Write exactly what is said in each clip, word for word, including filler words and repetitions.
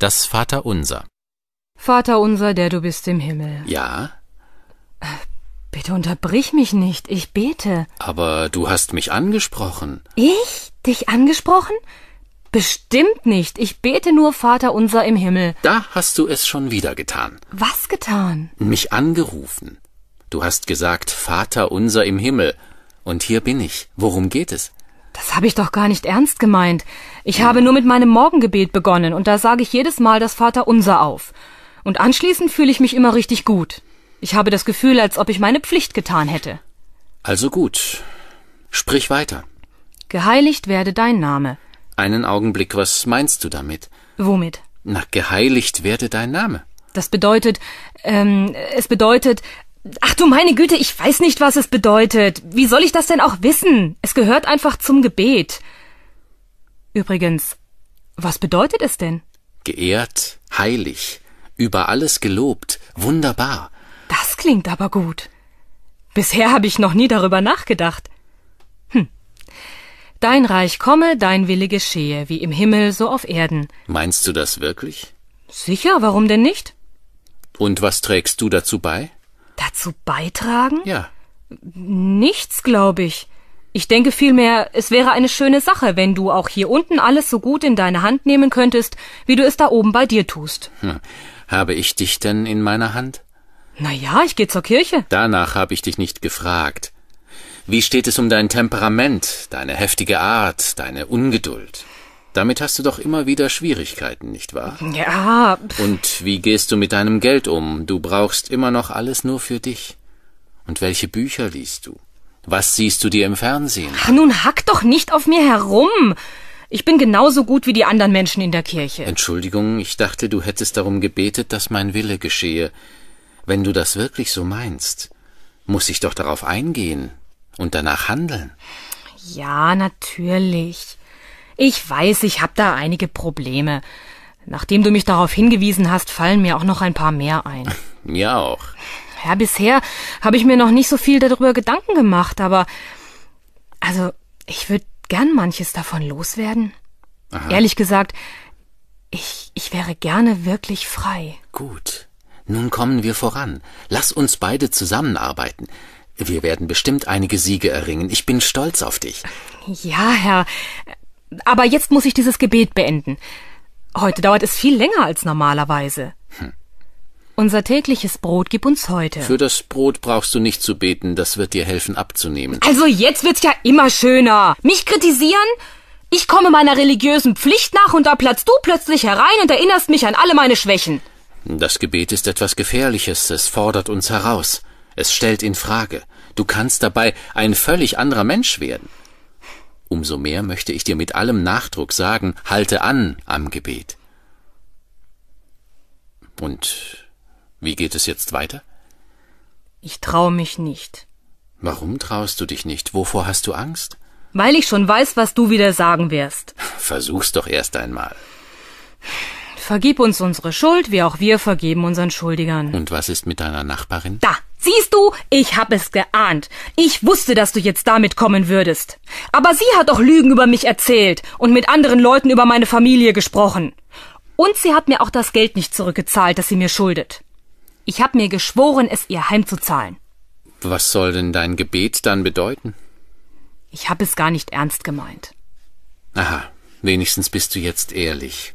Das Vaterunser. Vater unser, der du bist im Himmel. Ja? Bitte unterbrich mich nicht, ich bete. Aber du hast mich angesprochen. Ich? Dich angesprochen? Bestimmt nicht. Ich bete nur Vater unser im Himmel. Da hast du es schon wieder getan. Was getan? Mich angerufen. Du hast gesagt, Vater unser im Himmel. Und hier bin ich. Worum geht es? Das habe ich doch gar nicht ernst gemeint. Ich habe nur mit meinem Morgengebet begonnen und da sage ich jedes Mal das Vaterunser auf. Und anschließend fühle ich mich immer richtig gut. Ich habe das Gefühl, als ob ich meine Pflicht getan hätte. Also gut. Sprich weiter. Geheiligt werde dein Name. Einen Augenblick, was meinst du damit? Womit? Na, geheiligt werde dein Name. Das bedeutet, ähm, es bedeutet... Ach du meine Güte, ich weiß nicht, was es bedeutet. Wie soll ich das denn auch wissen? Es gehört einfach zum Gebet. Übrigens, was bedeutet es denn? Geehrt, heilig, über alles gelobt, wunderbar. Das klingt aber gut. Bisher habe ich noch nie darüber nachgedacht. Hm. Dein Reich komme, dein Wille geschehe, wie im Himmel, so auf Erden. Meinst du das wirklich? Sicher, warum denn nicht? Und was trägst du dazu bei? Dazu beitragen? Ja. Nichts, glaube ich. Ich denke vielmehr, es wäre eine schöne Sache, wenn du auch hier unten alles so gut in deine Hand nehmen könntest, wie du es da oben bei dir tust. Hm. Habe ich dich denn in meiner Hand? Na ja, ich gehe zur Kirche. Danach habe ich dich nicht gefragt. Wie steht es um dein Temperament, deine heftige Art, deine Ungeduld? Damit hast du doch immer wieder Schwierigkeiten, nicht wahr? Ja. Und wie gehst du mit deinem Geld um? Du brauchst immer noch alles nur für dich. Und welche Bücher liest du? Was siehst du dir im Fernsehen? Ach, nun hack doch nicht auf mir herum. Ich bin genauso gut wie die anderen Menschen in der Kirche. Entschuldigung, ich dachte, du hättest darum gebetet, dass mein Wille geschehe. Wenn du das wirklich so meinst, muss ich doch darauf eingehen und danach handeln. Ja, natürlich. Ich weiß, ich habe da einige Probleme. Nachdem du mich darauf hingewiesen hast, fallen mir auch noch ein paar mehr ein. Mir auch. Ja, bisher habe ich mir noch nicht so viel darüber Gedanken gemacht, aber also, ich würde gern manches davon loswerden. Aha. Ehrlich gesagt, ich, ich wäre gerne wirklich frei. Gut, nun kommen wir voran. Lass uns beide zusammenarbeiten. Wir werden bestimmt einige Siege erringen. Ich bin stolz auf dich. Ja, Herr, aber jetzt muss ich dieses Gebet beenden. Heute dauert es viel länger als normalerweise. Hm. Unser tägliches Brot gib uns heute. Für das Brot brauchst du nicht zu beten, das wird dir helfen abzunehmen. Also jetzt wird's ja immer schöner. Mich kritisieren? Ich komme meiner religiösen Pflicht nach und da platzt du plötzlich herein und erinnerst mich an alle meine Schwächen. Das Gebet ist etwas Gefährliches, es fordert uns heraus. Es stellt in Frage. Du kannst dabei ein völlig anderer Mensch werden. Umso mehr möchte ich dir mit allem Nachdruck sagen, halte an am Gebet. Und wie geht es jetzt weiter? Ich traue mich nicht. Warum traust du dich nicht? Wovor hast du Angst? Weil ich schon weiß, was du wieder sagen wirst. Versuch's doch erst einmal. Vergib uns unsere Schuld, wie auch wir vergeben unseren Schuldigern. Und was ist mit deiner Nachbarin? Da, siehst du, ich hab es geahnt. Ich wusste, dass du jetzt damit kommen würdest. Aber sie hat doch Lügen über mich erzählt und mit anderen Leuten über meine Familie gesprochen. Und sie hat mir auch das Geld nicht zurückgezahlt, das sie mir schuldet. Ich hab mir geschworen, es ihr heimzuzahlen. Was soll denn dein Gebet dann bedeuten? Ich hab es gar nicht ernst gemeint. Aha, wenigstens bist du jetzt ehrlich.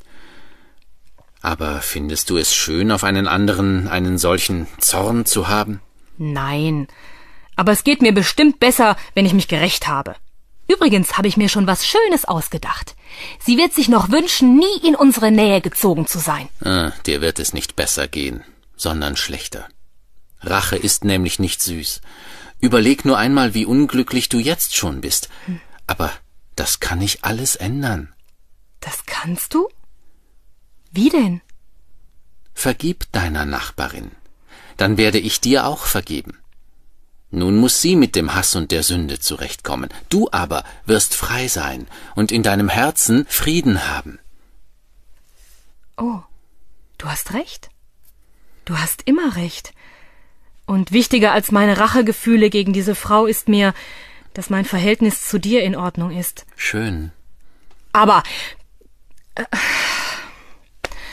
Aber findest du es schön, auf einen anderen einen solchen Zorn zu haben? Nein, aber es geht mir bestimmt besser, wenn ich mich gerächt habe. Übrigens habe ich mir schon was Schönes ausgedacht. Sie wird sich noch wünschen, nie in unsere Nähe gezogen zu sein. Ah, dir wird es nicht besser gehen, sondern schlechter. Rache ist nämlich nicht süß. Überleg nur einmal, wie unglücklich du jetzt schon bist. Hm. Aber das kann ich alles ändern. Das kannst du? Wie denn? Vergib deiner Nachbarin. Dann werde ich dir auch vergeben. Nun muss sie mit dem Hass und der Sünde zurechtkommen. Du aber wirst frei sein und in deinem Herzen Frieden haben. Oh, du hast recht. Du hast immer recht. Und wichtiger als meine Rachegefühle gegen diese Frau ist mir, dass mein Verhältnis zu dir in Ordnung ist. Schön. Aber... Äh,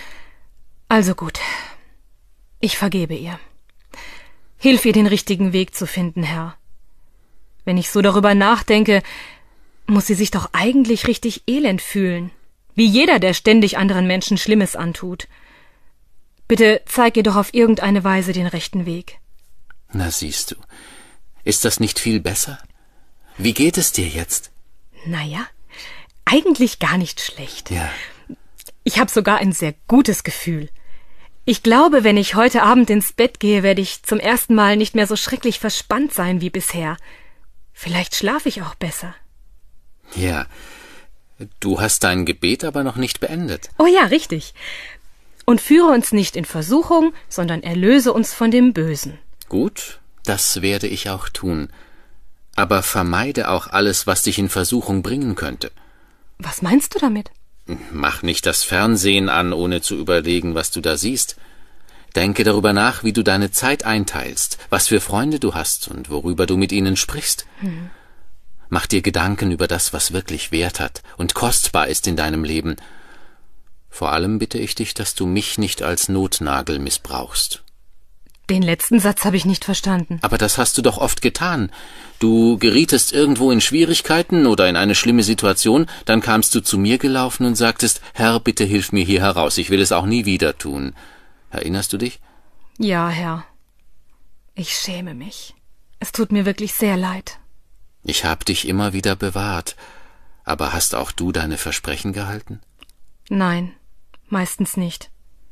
Also gut. Ich vergebe ihr. Hilf ihr, den richtigen Weg zu finden, Herr. Wenn ich so darüber nachdenke, muss sie sich doch eigentlich richtig elend fühlen. Wie jeder, der ständig anderen Menschen Schlimmes antut. Bitte zeig ihr doch auf irgendeine Weise den rechten Weg. Na siehst du, ist das nicht viel besser? Wie geht es dir jetzt? Naja, eigentlich gar nicht schlecht. Ja. Ich habe sogar ein sehr gutes Gefühl. Ich glaube, wenn ich heute Abend ins Bett gehe, werde ich zum ersten Mal nicht mehr so schrecklich verspannt sein wie bisher. Vielleicht schlafe ich auch besser. Ja, du hast dein Gebet aber noch nicht beendet. Oh ja, richtig. Und führe uns nicht in Versuchung, sondern erlöse uns von dem Bösen. Gut, das werde ich auch tun. Aber vermeide auch alles, was dich in Versuchung bringen könnte. Was meinst du damit? Mach nicht das Fernsehen an, ohne zu überlegen, was du da siehst. Denke darüber nach, wie du deine Zeit einteilst, was für Freunde du hast und worüber du mit ihnen sprichst. Hm. Mach dir Gedanken über das, was wirklich Wert hat und kostbar ist in deinem Leben. Vor allem bitte ich dich, dass du mich nicht als Notnagel missbrauchst. Den letzten Satz habe ich nicht verstanden. Aber das hast du doch oft getan. Du gerietest irgendwo in Schwierigkeiten oder in eine schlimme Situation, dann kamst du zu mir gelaufen und sagtest, Herr, bitte hilf mir hier heraus, ich will es auch nie wieder tun. Erinnerst du dich? Ja, Herr. Ich schäme mich. Es tut mir wirklich sehr leid. Ich habe dich immer wieder bewahrt. Aber hast auch du deine Versprechen gehalten? Nein, meistens nicht.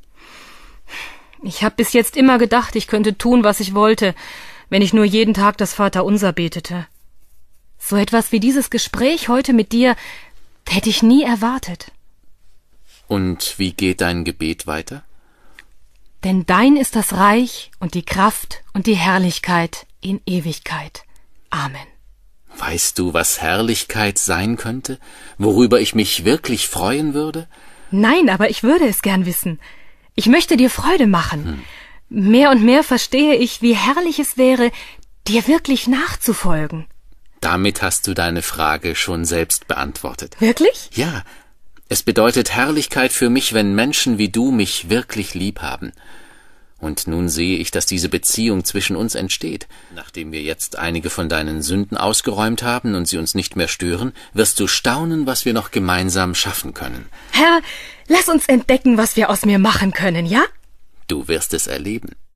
Ich habe bis jetzt immer gedacht, ich könnte tun, was ich wollte, wenn ich nur jeden Tag das Vaterunser betete. So etwas wie dieses Gespräch heute mit dir hätte ich nie erwartet. Und wie geht dein Gebet weiter? Denn dein ist das Reich und die Kraft und die Herrlichkeit in Ewigkeit. Amen. Weißt du, was Herrlichkeit sein könnte? Worüber ich mich wirklich freuen würde? Nein, aber ich würde es gern wissen. Ich möchte dir Freude machen. Hm. Mehr und mehr verstehe ich, wie herrlich es wäre, dir wirklich nachzufolgen. Damit hast du deine Frage schon selbst beantwortet. Wirklich? Ja. Es bedeutet Herrlichkeit für mich, wenn Menschen wie du mich wirklich lieb haben. Und nun sehe ich, dass diese Beziehung zwischen uns entsteht. Nachdem wir jetzt einige von deinen Sünden ausgeräumt haben und sie uns nicht mehr stören, wirst du staunen, was wir noch gemeinsam schaffen können. Herr, lass uns entdecken, was wir aus mir machen können, ja? Du wirst es erleben.